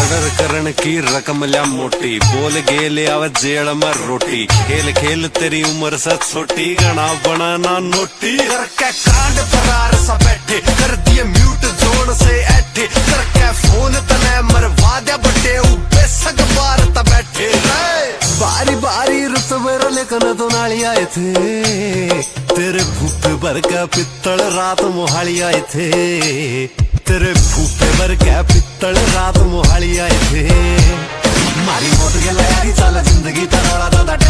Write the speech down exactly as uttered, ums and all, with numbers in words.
Murder करन की रकम ल्या मोटी, बोल गेले आव जेल में रोटी। खेल खेल तेरी उम्र से छोटी, घना बनाना नोटी। करके कांड फरार सा बैठे, कर दिए म्यूट जोन से ऐठे। करके फोन तने मरवा दे बटे, बेसग बार ता बैठे। बारी बारी रुतबे लेकिन तो नाली आए थे, तेरे फूफे भर के पित्तल रात मोहाली आए थे। तेरे फूफे भर के पित्तल रात मोहाली आए थे। मारी मौत के लहरी चाल जिंदगी तरोड़ा दादा।